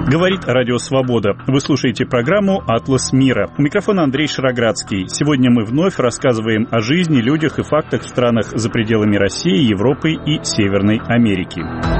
Говорит Радио Свобода. Вы слушаете программу «Атлас мира». У микрофона Андрей Шароградский. Сегодня мы вновь рассказываем о жизни, людях и фактах в странах за пределами России, Европы и Северной Америки.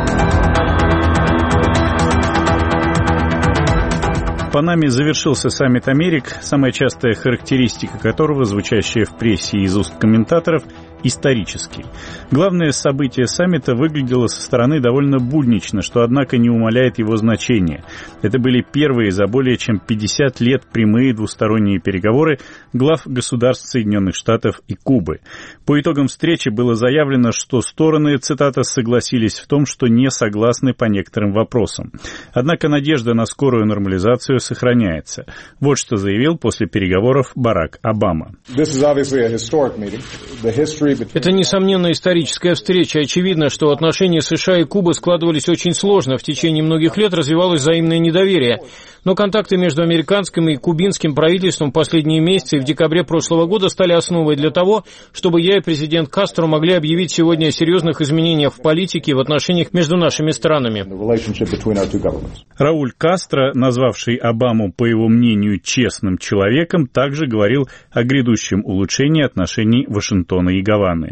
В Панаме завершился саммит Америк, самая частая характеристика которого, звучащая в прессе из уст комментаторов, исторический. Главное событие саммита выглядело со стороны довольно буднично, что, однако, не умаляет его значения. Это были первые за более чем 50 лет прямые двусторонние переговоры глав государств Соединенных Штатов и Кубы. По итогам встречи было заявлено, что стороны, цитата, согласились в том, что не согласны по некоторым вопросам. Однако надежда на скорую нормализацию сохраняется. Вот что заявил после переговоров Барак Обама. Это, несомненно, историческая встреча. Очевидно, что отношения США и Кубы складывались очень сложно. В течение многих лет развивалось взаимное недоверие. Но контакты между американским и кубинским правительством в последние месяцы и в декабре прошлого года стали основой для того, чтобы я и президент Кастро могли объявить сегодня о серьезных изменениях в политике и в отношениях между нашими странами. Рауль Кастро, назвавший Обаму, по его мнению, честным человеком, также говорил о грядущем улучшении отношений Вашингтона и Гаваны.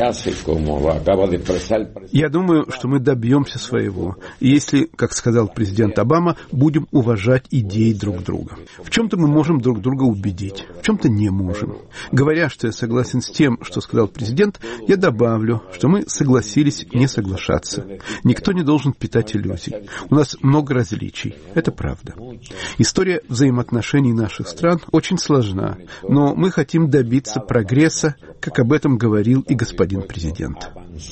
Я думаю, что мы добьемся своего, если, как сказал президент Обама, будем уважать идеи друг друга. В чем-то мы можем друг друга убедить, в чем-то не можем. Говоря, что я согласен с тем, что сказал президент, я добавлю, что мы согласились не соглашаться. Никто не должен питать иллюзий. У нас много различий. Это правда. История взаимоотношений наших стран очень сложна, но мы хотим добиться прогресса, как об этом говорил и господин президент.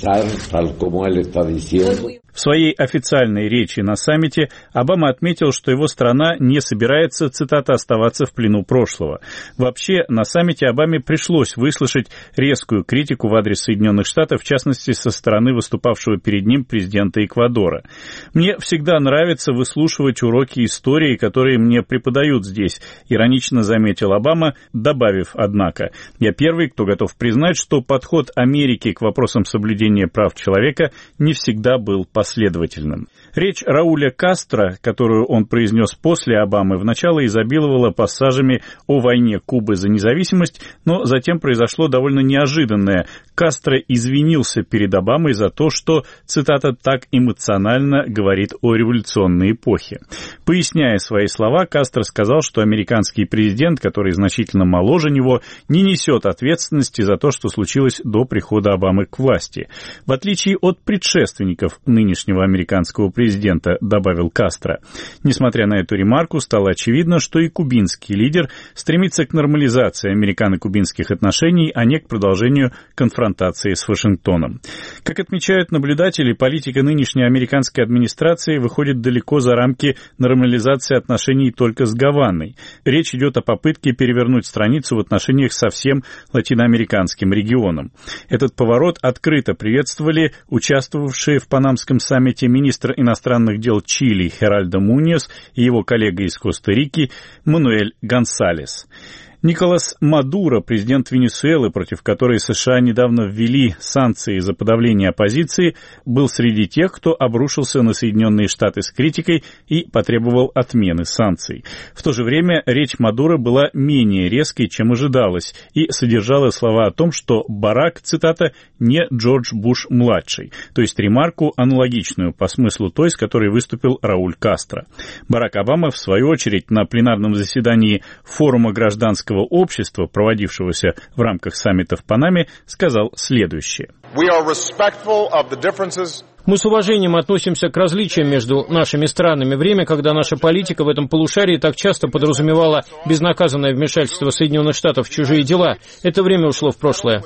В своей официальной речи на саммите Обама отметил, что его страна не собирается, цитата, оставаться в плену прошлого. Вообще, на саммите Обаме пришлось выслушать резкую критику в адрес Соединенных Штатов, в частности, со стороны выступавшего перед ним президента Эквадора. «Мне всегда нравится выслушивать уроки истории, которые мне преподают здесь», иронично заметил Обама, добавив, однако, «Я первый, кто готов признать, что подход Америки к вопросам соблюдения прав человека не всегда был последовательным». Речь Рауля Кастро, которую он произнес после Обамы, вначале изобиловала пассажами о войне Кубы за независимость, но затем произошло довольно неожиданное. Кастро извинился перед Обамой за то, что, цитата, так эмоционально говорит о революционной эпохе. Поясняя свои слова, Кастро сказал, что американский президент, который значительно моложе него, не несет ответственности за то, что случилось до прихода Обамы к власти. В отличие от предшественников нынешнего американского президента, добавил Кастро. Несмотря на эту ремарку, стало очевидно, что и кубинский лидер стремится к нормализации американо-кубинских отношений, а не к продолжению конфронтации с Вашингтоном. Как отмечают наблюдатели, политика нынешней американской администрации выходит далеко за рамки нормализации отношений только с Гаваной. Речь идет о попытке перевернуть страницу в отношениях со всем латиноамериканским регионом. Этот поворот открыто приветствовали участвовавшие в Панамском саммите министр иностранных дел Чили Херальдо Муньос и его коллега из Коста-Рики Мануэль Гонсалес. Николас Мадуро, президент Венесуэлы, против которой США недавно ввели санкции за подавление оппозиции, был среди тех, кто обрушился на Соединенные Штаты с критикой и потребовал отмены санкций. В то же время речь Мадуро была менее резкой, чем ожидалось, и содержала слова о том, что Барак, цитата, не Джордж Буш-младший, то есть ремарку, аналогичную по смыслу той, с которой выступил Рауль Кастро. Барак Обама, в свою очередь, на пленарном заседании форума гражданского общества, проводившегося в рамках саммита в Панаме, сказал следующее. Мы с уважением относимся к различиям между нашими странами. Время, когда наша политика в этом полушарии так часто подразумевала безнаказанное вмешательство Соединенных Штатов в чужие дела, это время ушло в прошлое.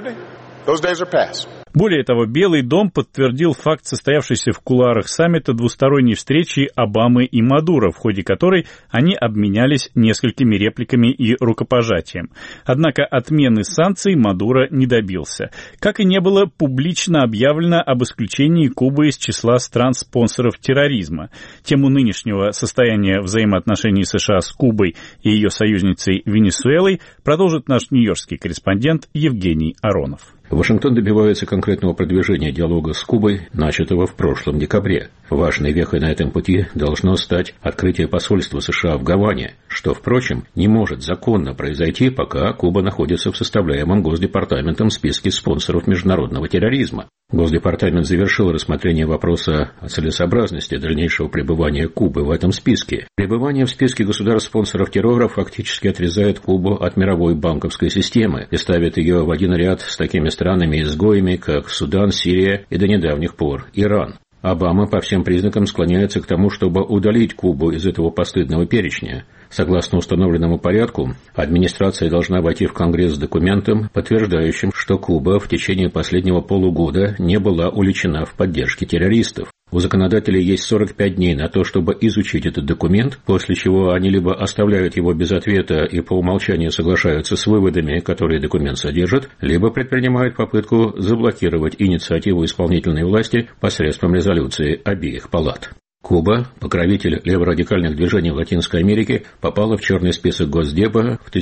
Более того, Белый дом подтвердил факт состоявшейся в кулуарах саммита двусторонней встречи Обамы и Мадуро, в ходе которой они обменялись несколькими репликами и рукопожатием. Однако отмены санкций Мадуро не добился. Как и не было публично объявлено об исключении Кубы из числа стран-спонсоров терроризма. Тему нынешнего состояния взаимоотношений США с Кубой и ее союзницей Венесуэлой продолжит наш нью-йоркский корреспондент Евгений Аронов. Вашингтон добивается конкретного продвижения диалога с Кубой, начатого в прошлом декабре. Важной вехой на этом пути должно стать открытие посольства США в Гаване, что, впрочем, не может законно произойти, пока Куба находится в составляемом Госдепартаментом списке спонсоров международного терроризма. Госдепартамент завершил рассмотрение вопроса о целесообразности дальнейшего пребывания Кубы в этом списке. Пребывание в списке государств-спонсоров террора фактически отрезает Кубу от мировой банковской системы и ставит ее в один ряд с такими странами-изгоями, как Судан, Сирия и до недавних пор Иран. Обама по всем признакам склоняется к тому, чтобы удалить Кубу из этого постыдного перечня. Согласно установленному порядку, администрация должна войти в Конгресс с документом, подтверждающим, что Куба в течение последнего полугода не была уличена в поддержке террористов. У законодателей есть 45 дней на то, чтобы изучить этот документ, после чего они либо оставляют его без ответа и по умолчанию соглашаются с выводами, которые документ содержит, либо предпринимают попытку заблокировать инициативу исполнительной власти посредством резолюции обеих палат. Куба, покровитель леворадикальных движений в Латинской Америке, попала в черный список Госдепа в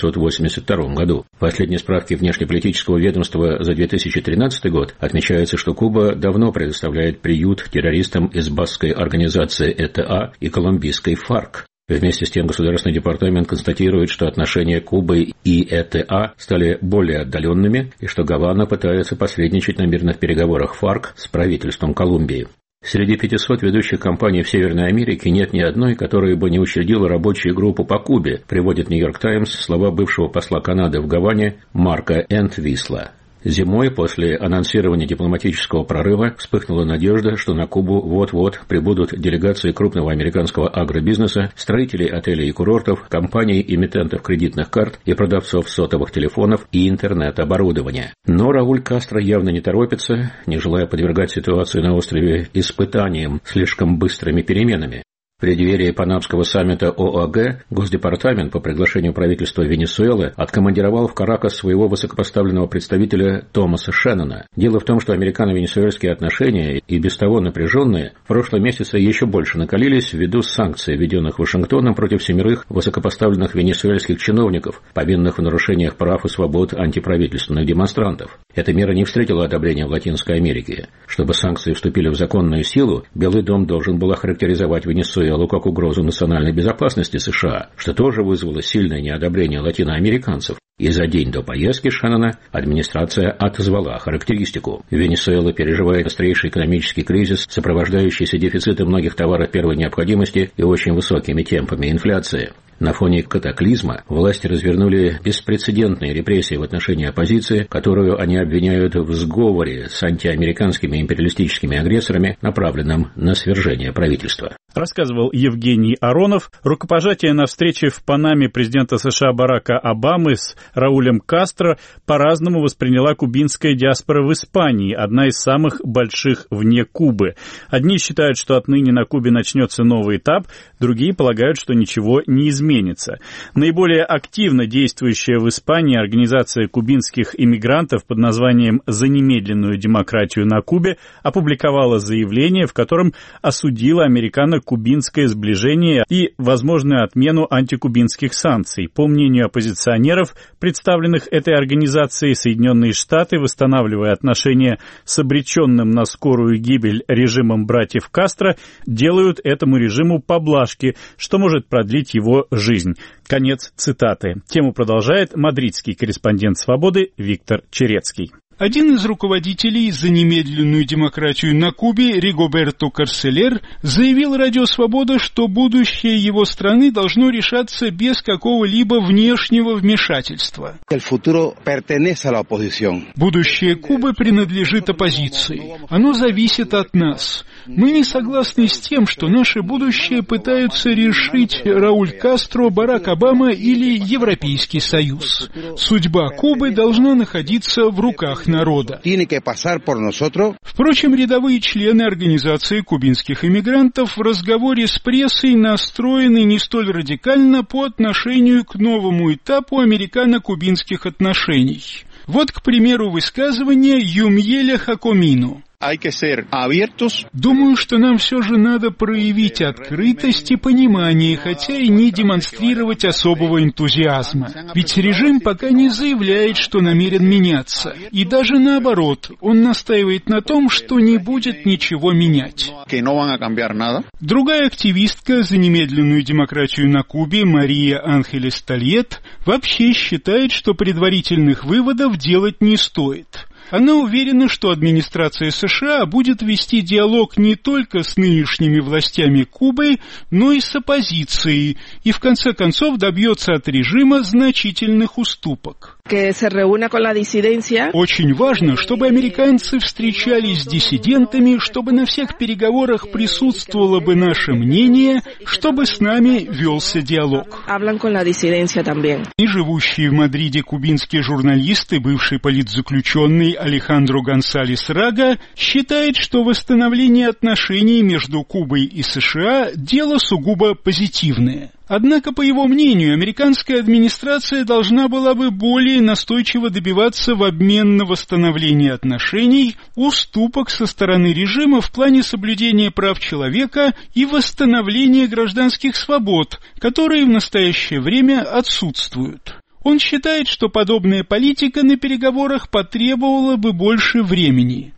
1982 году. В последней справке внешнеполитического ведомства за 2013 год отмечается, что Куба давно предоставляет приют террористам из баскской организации ЭТА и колумбийской ФАРК. Вместе с тем Государственный департамент констатирует, что отношения Кубы и ЭТА стали более отдаленными и что Гавана пытается посредничать на мирных переговорах ФАРК с правительством Колумбии. Среди 500 ведущих компаний в Северной Америке нет ни одной, которая бы не учредила рабочую группу по Кубе, приводит Нью-Йорк Таймс слова бывшего посла Канады в Гаване Марка Энтвисла. Зимой, после анонсирования дипломатического прорыва, вспыхнула надежда, что на Кубу вот-вот прибудут делегации крупного американского агробизнеса, строителей отелей и курортов, компаний-эмитентов кредитных карт и продавцов сотовых телефонов и интернет-оборудования. Но Рауль Кастро явно не торопится, не желая подвергать ситуацию на острове испытаниям слишком быстрыми переменами. В преддверии Панамского саммита ОАГ Госдепартамент по приглашению правительства Венесуэлы откомандировал в Каракас своего высокопоставленного представителя Томаса Шеннона. Дело в том, что американо-венесуэльские отношения, и без того напряженные, в прошлом месяце еще больше накалились ввиду санкций, введенных Вашингтоном против 7 высокопоставленных венесуэльских чиновников, повинных в нарушениях прав и свобод антиправительственных демонстрантов. Эта мера не встретила одобрения в Латинской Америке. Чтобы санкции вступили в законную силу, Белый дом должен был охарактеризовать Венесуэлу как угрозу национальной безопасности США, что тоже вызвало сильное неодобрение латиноамериканцев. И за день до поездки Шеннона администрация отозвала характеристику. Венесуэла переживает острейший экономический кризис, сопровождающийся дефицитом многих товаров первой необходимости и очень высокими темпами инфляции. На фоне катаклизма власти развернули беспрецедентные репрессии в отношении оппозиции, которую они обвиняют в сговоре с антиамериканскими империалистическими агрессорами, направленном на свержение правительства. Рассказывал Евгений Аронов. Рукопожатие на встрече в Панаме президента США Барака Обамы с Раулем Кастро по-разному восприняла кубинская диаспора в Испании, одна из самых больших вне Кубы. Одни считают, что отныне на Кубе начнется новый этап, другие полагают, что ничего не изменится. Наиболее активно действующая в Испании организация кубинских иммигрантов под названием «За немедленную демократию на Кубе» опубликовала заявление, в котором осудила американо-кубинское сближение и возможную отмену антикубинских санкций. По мнению оппозиционеров, представленных этой организацией, Соединенные Штаты, восстанавливая отношения с обреченным на скорую гибель режимом братьев Кастро, делают этому режиму поблажки, что может продлить его жизнь. Конец цитаты. Тему продолжает мадридский корреспондент «Свободы» Виктор Черецкий. Один из руководителей «За немедленную демократию на Кубе» Ригоберто Карселер заявил Радио Свобода, что будущее его страны должно решаться без какого-либо внешнего вмешательства. Будущее Кубы принадлежит оппозиции. Оно зависит от нас. Мы не согласны с тем, что наше будущее пытаются решить Рауль Кастро, Барак Обама или Европейский Союз. Судьба Кубы должна находиться в руках народа. Впрочем, рядовые члены организации кубинских иммигрантов в разговоре с прессой настроены не столь радикально по отношению к новому этапу американо-кубинских отношений. Вот, к примеру, высказывание Юмьеля Хакомино. Думаю, что нам все же надо проявить открытость и понимание, хотя и не демонстрировать особого энтузиазма. Ведь режим пока не заявляет, что намерен меняться. И даже наоборот, он настаивает на том, что не будет ничего менять. Другая активистка за немедленную демократию на Кубе, Мария Анхелес Тольет, вообще считает, что предварительных выводов делать не стоит. Она уверена, что администрация США будет вести диалог не только с нынешними властями Кубы, но и с оппозицией, и в конце концов добьется от режима значительных уступок. Очень важно, чтобы американцы встречались с диссидентами, чтобы на всех переговорах присутствовало бы наше мнение, чтобы с нами велся диалог. И живущие в Мадриде кубинские журналисты, бывший политзаключенный Алехандро Гонсалес Рага, считает, что восстановление отношений между Кубой и США – дело сугубо позитивное. Однако, по его мнению, американская администрация должна была бы более настойчиво добиваться в обмен на восстановление отношений уступок со стороны режима в плане соблюдения прав человека и восстановления гражданских свобод, которые в настоящее время отсутствуют. Он считает, что подобная политика на переговорах потребовала бы больше времени.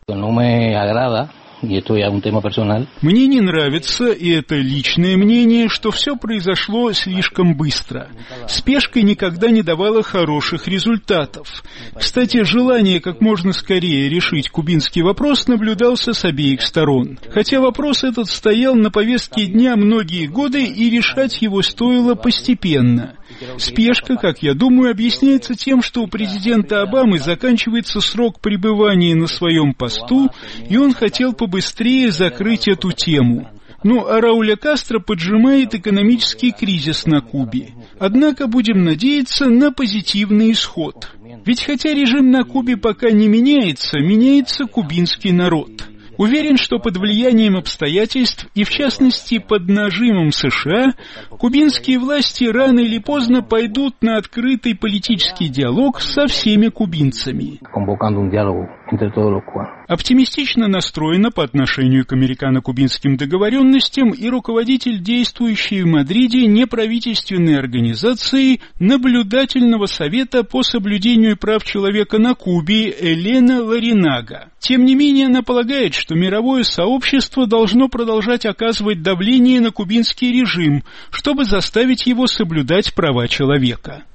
Мне не нравится, и это личное мнение, что все произошло слишком быстро. Спешка никогда не давала хороших результатов. Кстати, желание как можно скорее решить кубинский вопрос наблюдался с обеих сторон. Хотя вопрос этот стоял на повестке дня многие годы, и решать его стоило постепенно. Спешка, как я думаю, объясняется тем, что у президента Обамы заканчивается срок пребывания на своем посту, и он хотел побыстрее закрыть эту тему. Ну, а Рауля Кастро поджимает экономический кризис на Кубе. Однако будем надеяться на позитивный исход. Ведь хотя режим на Кубе пока не меняется, меняется кубинский народ. Уверен, что под влиянием обстоятельств и, в частности, под нажимом США, кубинские власти рано или поздно пойдут на открытый политический диалог со всеми кубинцами. Оптимистично настроена по отношению к американо-кубинским договоренностям и руководитель действующей в Мадриде неправительственной организации Наблюдательного совета по соблюдению прав человека на Кубе Элена Ларинага. Тем не менее, она полагает, что мировое сообщество должно продолжать оказывать давление на кубинский режим, чтобы заставить его соблюдать права человека.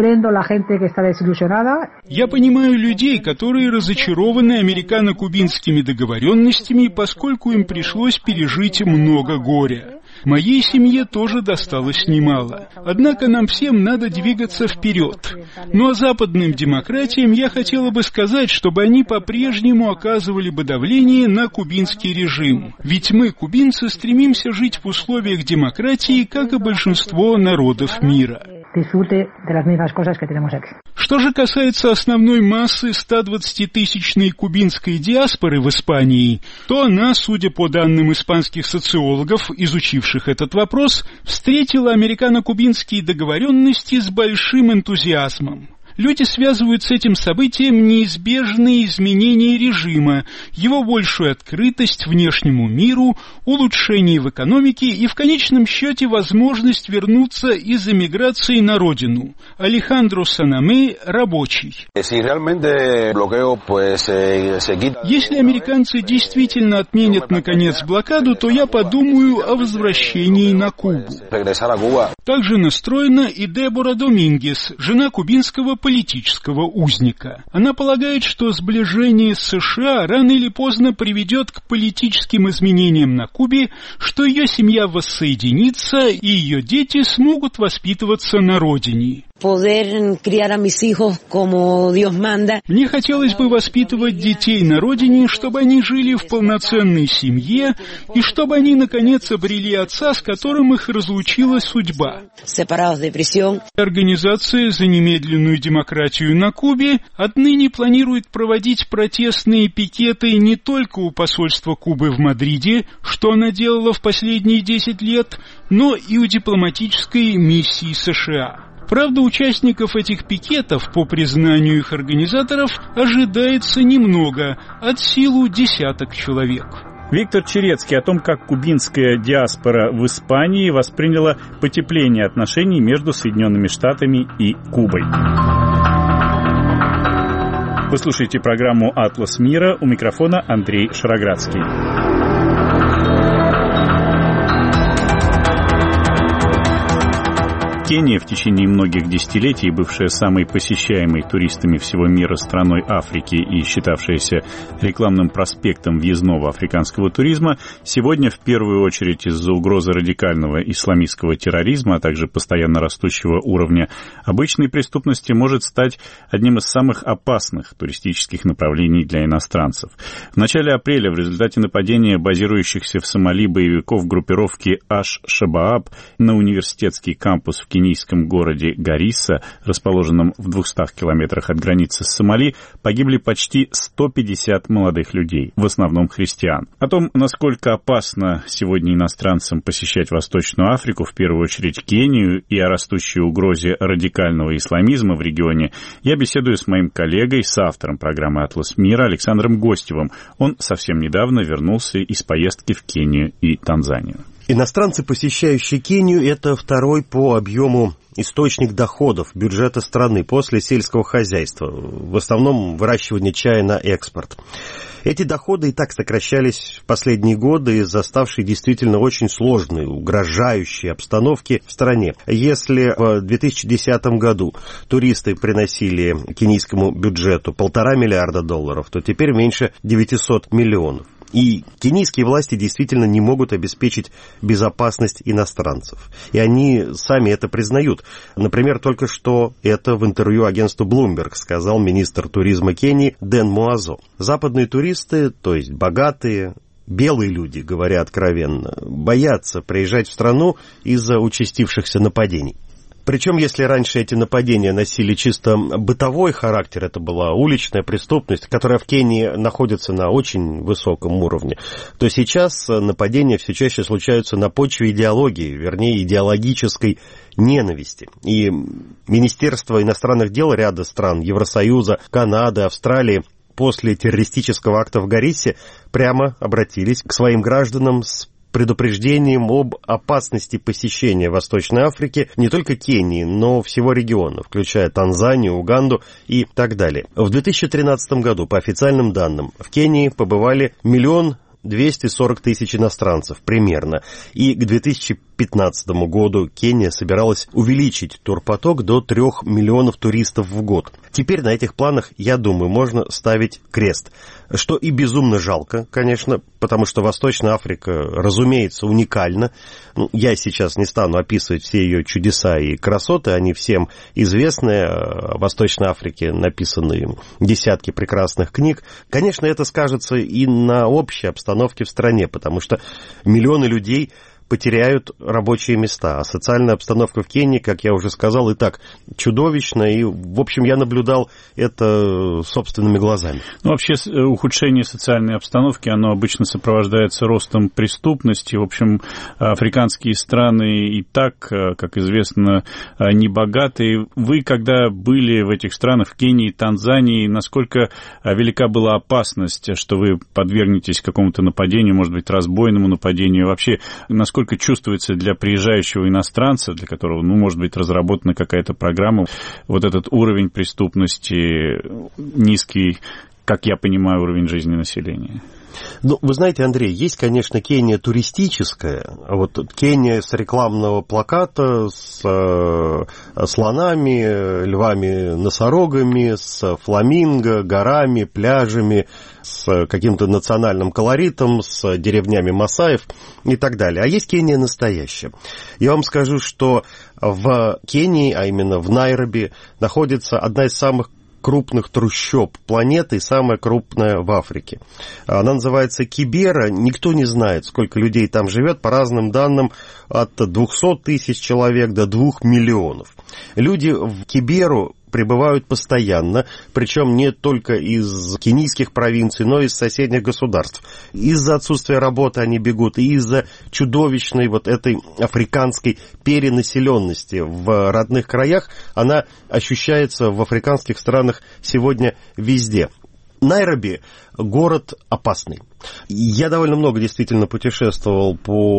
Я понимаю людей, которые разочарованы американо-кубинскими договоренностями, поскольку им пришлось пережить много горя. Моей семье тоже досталось немало. Однако нам всем надо двигаться вперед. Ну а западным демократиям я хотела бы сказать, чтобы они по-прежнему оказывали бы давление на кубинский режим. Ведь мы, кубинцы, стремимся жить в условиях демократии, как и большинство народов мира. Что же касается основной массы 120-тысячной кубинской диаспоры в Испании, то она, судя по данным испанских социологов, изучивших этот вопрос, встретила американо-кубинские договоренности с большим энтузиазмом. Люди связывают с этим событием неизбежные изменения режима, его большую открытость внешнему миру, улучшение в экономике и, в конечном счете, возможность вернуться из эмиграции на родину. Алехандро Санаме, рабочий. Если американцы действительно отменят, наконец, блокаду, то я подумаю о возвращении на Кубу. Также настроена и Дебора Домингес, жена кубинского политического узника. Она полагает, что сближение с США рано или поздно приведет к политическим изменениям на Кубе, что ее семья воссоединится и ее дети смогут воспитываться на родине. Мне хотелось бы воспитывать детей на родине, чтобы они жили в полноценной семье и чтобы они, наконец, обрели отца, с которым их разлучила судьба. Организация за немедленную демократию на Кубе отныне планирует проводить протестные пикеты не только у посольства Кубы в Мадриде, что она делала в последние 10 лет, но и у дипломатической миссии США. Правда, участников этих пикетов, по признанию их организаторов, ожидается немного, от силы десяток человек. Виктор Черецкий о том, как кубинская диаспора в Испании восприняла потепление отношений между Соединенными Штатами и Кубой. Вы слушаете программу «Атлас мира», у микрофона Андрей Шароградский. Кения, в течение многих десятилетий бывшая самой посещаемой туристами всего мира страной Африки и считавшаяся рекламным проспектом въездного африканского туризма, сегодня в первую очередь из-за угрозы радикального исламистского терроризма, а также постоянно растущего уровня обычной преступности, может стать одним из самых опасных туристических направлений для иностранцев. В начале апреля в результате нападения базирующихся в Сомали боевиков группировки Аш-Шабааб на университетский кампус в кенийском городе Гарисса, расположенном в 200 километрах от границы с Сомали, погибли почти 150 молодых людей, в основном христиан. О том, насколько опасно сегодня иностранцам посещать Восточную Африку, в первую очередь Кению, и о растущей угрозе радикального исламизма в регионе, я беседую с моим коллегой, соавтором программы «Атлас мира» Александром Гостевым. Он совсем недавно вернулся из поездки в Кению и Танзанию. Иностранцы, посещающие Кению, это второй по объему источник доходов бюджета страны после сельского хозяйства, в основном выращивание чая на экспорт. Эти доходы и так сокращались в последние годы из-за ставшей действительно очень сложной, угрожающей обстановки в стране. Если в 2010 году туристы приносили кенийскому бюджету $1,5 миллиарда, то теперь меньше 900 миллионов. И кенийские власти действительно не могут обеспечить безопасность иностранцев. И они сами это признают. Например, только что это в интервью агентству Bloomberg сказал министр туризма Кении Дэн Муазо. Западные туристы, то есть богатые, белые люди, говоря откровенно, боятся приезжать в страну из-за участившихся нападений. Причем, если раньше эти нападения носили чисто бытовой характер, это была уличная преступность, которая в Кении находится на очень высоком уровне, то сейчас нападения все чаще случаются на почве идеологии, вернее, идеологической ненависти. И Министерство иностранных дел ряда стран Евросоюза, Канады, Австралии после террористического акта в Гариссе прямо обратились к своим гражданам с предупреждением об опасности посещения Восточной Африки не только Кении, но всего региона, включая Танзанию, Уганду и так далее. В 2013 году, по официальным данным, в Кении побывали 1 240 000 иностранцев примерно, и к 2015 году Кения собиралась увеличить турпоток до 3 миллионов туристов в год. Теперь на этих планах, я думаю, можно ставить крест. Что и безумно жалко, конечно, потому что Восточная Африка, разумеется, уникальна. Я сейчас не стану описывать все ее чудеса и красоты, они всем известны. О Восточной Африке написаны десятки прекрасных книг. Конечно, это скажется и на общей обстановке в стране, потому что миллионы людей потеряют рабочие места. А социальная обстановка в Кении, как я уже сказал, и так чудовищна. И, в общем, я наблюдал это собственными глазами. Вообще, ухудшение социальной обстановки, оно обычно сопровождается ростом преступности. В общем, африканские страны и так, как известно, не богатые. Вы, когда были в этих странах, в Кении, Танзании, насколько велика была опасность, что вы подвергнетесь какому-то нападению, может быть, разбойному нападению? Вообще, насколько чувствуется для приезжающего иностранца, для которого, может быть, разработана какая-то программа, вот этот уровень преступности, низкий, как я понимаю, уровень жизни населения? Вы знаете, Андрей, есть, конечно, Кения туристическая, вот Кения с рекламного плаката, с слонами, львами-носорогами, с фламинго, горами, пляжами, с каким-то национальным колоритом, с деревнями масаев и так далее. А есть Кения настоящая. Я вам скажу, что в Кении, а именно в Найроби, находится одна из самых крупных трущоб планеты и самая крупная в Африке. Она называется Кибера. Никто не знает, сколько людей там живет. По разным данным, от 200 000 человек до 2 миллионов. Люди в Киберу прибывают постоянно, причем не только из кенийских провинций, но и из соседних государств. Из-за отсутствия работы они бегут, и из-за чудовищной вот этой африканской перенаселенности в родных краях, она ощущается в африканских странах сегодня везде. Найроби – город опасный. Я довольно много действительно путешествовал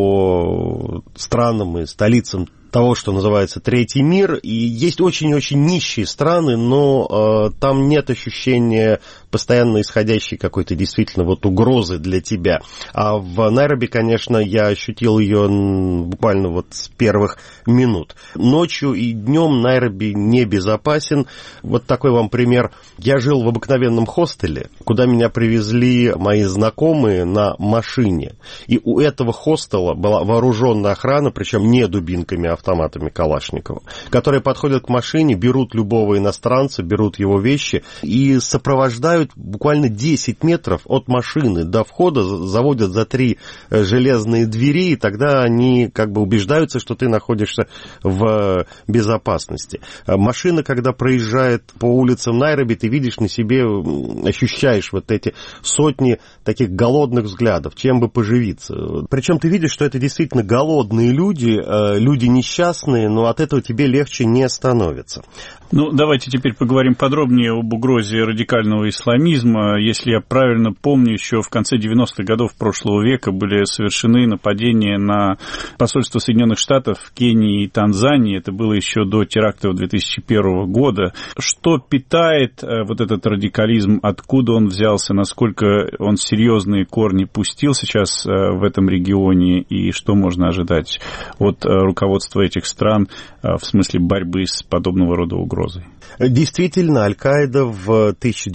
по странам и столицам того, что называется Третий мир, и есть очень-очень нищие страны, но там нет ощущения постоянно исходящей какой-то действительно вот угрозы для тебя. А в Найроби, конечно, я ощутил ее буквально вот с первых минут. Ночью и днем Найроби небезопасен. Вот такой вам пример. Я жил в обыкновенном хостеле, куда меня привезли мои знакомые на машине. И у этого хостела была вооруженная охрана, причем не дубинками, а автоматами Калашникова, которые подходят к машине, берут любого иностранца, берут его вещи и сопровождают буквально 10 метров от машины до входа, заводят за 3 железные двери, и тогда они как бы убеждаются, что ты находишься в безопасности. Машина, когда проезжает по улицам Найроби, ты видишь на себе, ощущаешь вот эти сотни таких голодных взглядов, чем бы поживиться. Причем ты видишь, что это действительно голодные люди, люди несчастные, но от этого тебе легче не становится. Ну, давайте теперь поговорим подробнее об угрозе радикального исламизма. Если я правильно помню, еще в конце 90-х годов прошлого века были совершены нападения на посольство Соединенных Штатов в Кении и Танзании. Это было еще до терактов 2001 года. Что питает вот этот радикализм, откуда он взялся, насколько он серьезные корни пустил сейчас в этом регионе, и что можно ожидать от руководства этих стран в смысле борьбы с подобного рода угрозой? Действительно, Аль-Каида в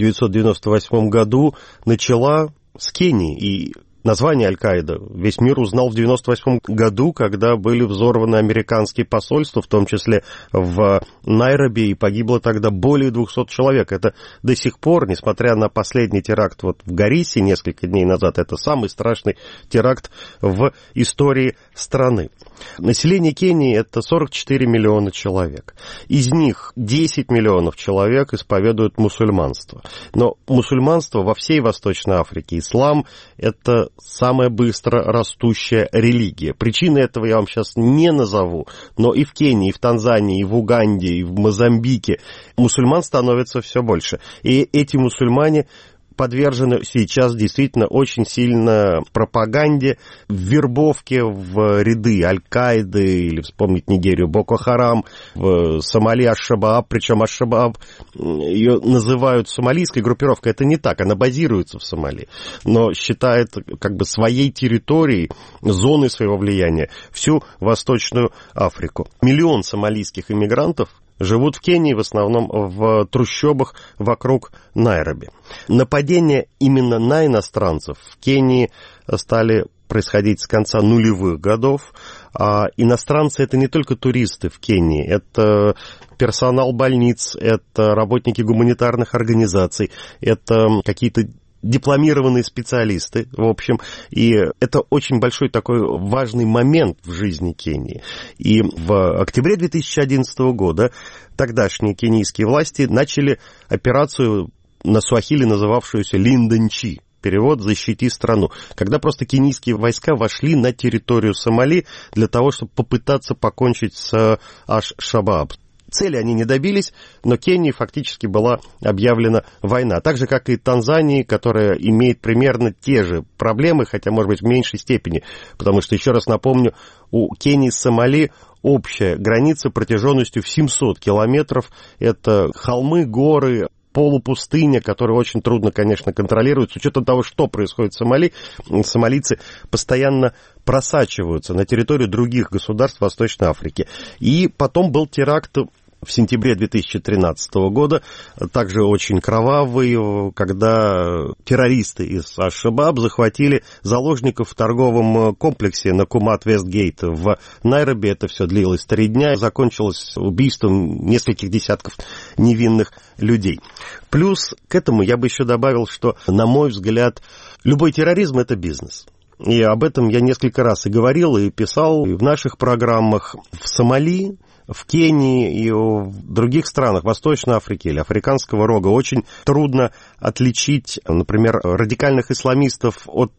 1998 году начала с Кении, и название Аль-Каида весь мир узнал в 1998 году, когда были взорваны американские посольства, в том числе в Найроби, и погибло тогда более 200 человек. Это до сих пор, несмотря на последний теракт вот в Гарисе несколько дней назад, это самый страшный теракт в истории страны. Население Кении – это 44 миллиона человек. Из них 10 миллионов человек исповедуют мусульманство. Но мусульманство во всей Восточной Африке, ислам – это самая быстро растущая религия. Причины этого я вам сейчас не назову, но и в Кении, и в Танзании, и в Уганде, и в Мозамбике мусульман становится все больше. И эти мусульмане подвержены сейчас действительно очень сильно пропаганде, вербовке в ряды Аль-Каиды, или вспомнить Нигерию, Боко-Харам, в Сомали Аш-Шабааб, причем Аш-Шабааб ее называют сомалийской группировкой, это не так, она базируется в Сомали, но считает как бы своей территорией, зоной своего влияния всю Восточную Африку. 1 миллион сомалийских иммигрантов живут в Кении, в основном в трущобах вокруг Найроби. Нападения именно на иностранцев в Кении стали происходить с конца нулевых годов. А иностранцы – это не только туристы в Кении, это персонал больниц, это работники гуманитарных организаций, это какие-то дипломированные специалисты, в общем, и это очень большой такой важный момент в жизни Кении. И в октябре 2011 года тогдашние кенийские власти начали операцию на суахили, называвшуюся «Линденчи», перевод «защити страну», когда просто кенийские войска вошли на территорию Сомали для того, чтобы попытаться покончить с Аш-Шабааб. Цели они не добились, но Кении фактически была объявлена война. Так же, как и Танзании, которая имеет примерно те же проблемы, хотя, может быть, в меньшей степени. Потому что, еще раз напомню, у Кении с Сомали общая граница протяженностью в 700 километров. Это холмы, горы, полупустыня, которую очень трудно, конечно, контролировать. С учетом того, что происходит в Сомали, сомалийцы постоянно просачиваются на территорию других государств Восточной Африки. И потом был теракт в сентябре 2013 года, также очень кровавый, когда террористы из Аш-Шабааб захватили заложников в торговом комплексе на Кумат-Вестгейт в Найроби. Это все длилось 3 дня, закончилось убийством нескольких десятков невинных людей. Плюс к этому я бы еще добавил, что, на мой взгляд, любой терроризм – это бизнес. и об этом я несколько раз и говорил, и писал, и в наших программах. В Сомали, в Кении и в других странах Восточной Африки или Африканского Рога очень трудно отличить, например, радикальных исламистов от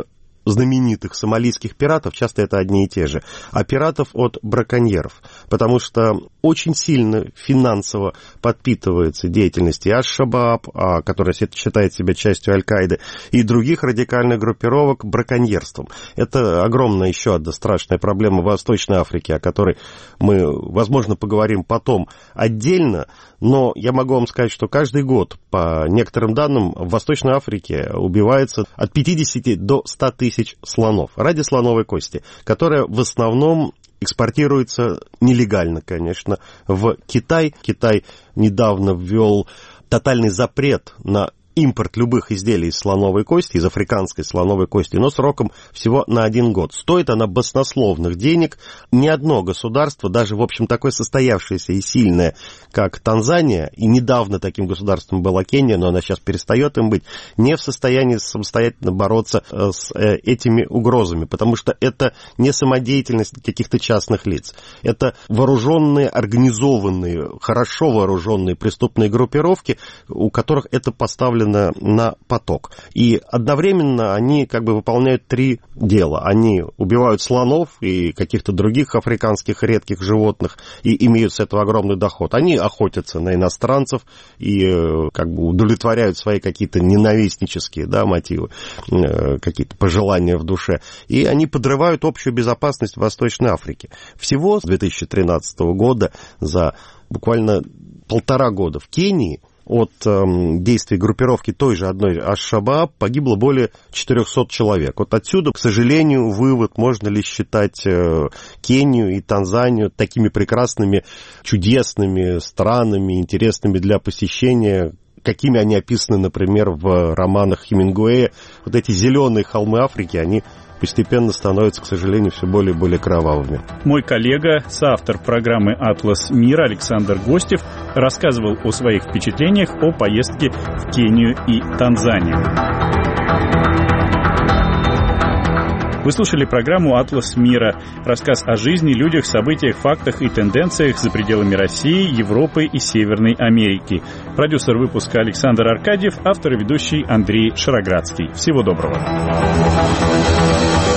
знаменитых сомалийских пиратов, часто это одни и те же, а пиратов от браконьеров, потому что очень сильно финансово подпитывается деятельность и Аш-Шабаб, которая считает себя частью Аль-Каиды, и других радикальных группировок браконьерством. Это огромная еще одна страшная проблема в Восточной Африке, о которой мы, возможно, поговорим потом отдельно, но я могу вам сказать, что каждый год, по некоторым данным, в Восточной Африке убивается от 50 до 100 тысяч слонов ради слоновой кости, которая в основном экспортируется нелегально, конечно, в Китай. Китай недавно ввел тотальный запрет на импорт любых изделий из слоновой кости, из африканской слоновой кости, но сроком всего на 1 год. Стоит она баснословных денег. Ни одно государство, даже, в общем, такое состоявшееся и сильное, как Танзания, и недавно таким государством была Кения, но она сейчас перестает им быть, не в состоянии самостоятельно бороться с этими угрозами, потому что это не самодеятельность каких-то частных лиц. Это вооруженные, организованные, хорошо вооруженные преступные группировки, у которых это поставлено на поток. И одновременно они как бы выполняют 3 дела. Они убивают слонов и каких-то других африканских редких животных и имеют с этого огромный доход. Они охотятся на иностранцев и как бы удовлетворяют свои какие-то ненавистнические, да, мотивы, какие-то пожелания в душе. И они подрывают общую безопасность в Восточной Африке. Всего с 2013 года за буквально 1,5 года в Кении от действий группировки той же одной Аш-Шабаб погибло более 400 человек. Вот отсюда, к сожалению, вывод, можно ли считать Кению и Танзанию такими прекрасными, чудесными странами, интересными для посещения, какими они описаны, например, в романах Хемингуэя. Вот эти зеленые холмы Африки, они постепенно становятся, к сожалению, все более и более кровавыми. Мой коллега, соавтор программы «Атлас мира» Александр Гостев рассказывал о своих впечатлениях о поездке в Кению и Танзанию. Вы слушали программу «Атлас мира». Рассказ о жизни, людях, событиях, фактах и тенденциях за пределами России, Европы и Северной Америки. Продюсер выпуска Александр Аркадьев, автор и ведущий Андрей Шароградский. Всего доброго.